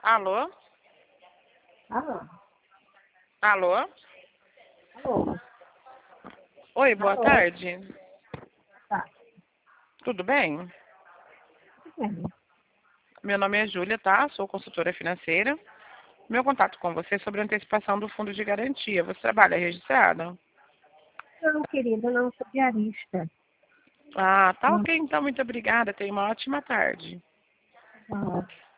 Alô? Alô? Alô? Alô? Oi, boa Alô? tarde. Tá, Tudo bem? tudo bem. Meu nome é Júlia, tá? Sou consultora financeira. Meu contato com você é sobre a antecipação do fundo de garantia. Você trabalha registrado? Não, querida, não sou diarista. Ah, tá Não, ok, então. Muito obrigada. Tenha uma ótima tarde. não.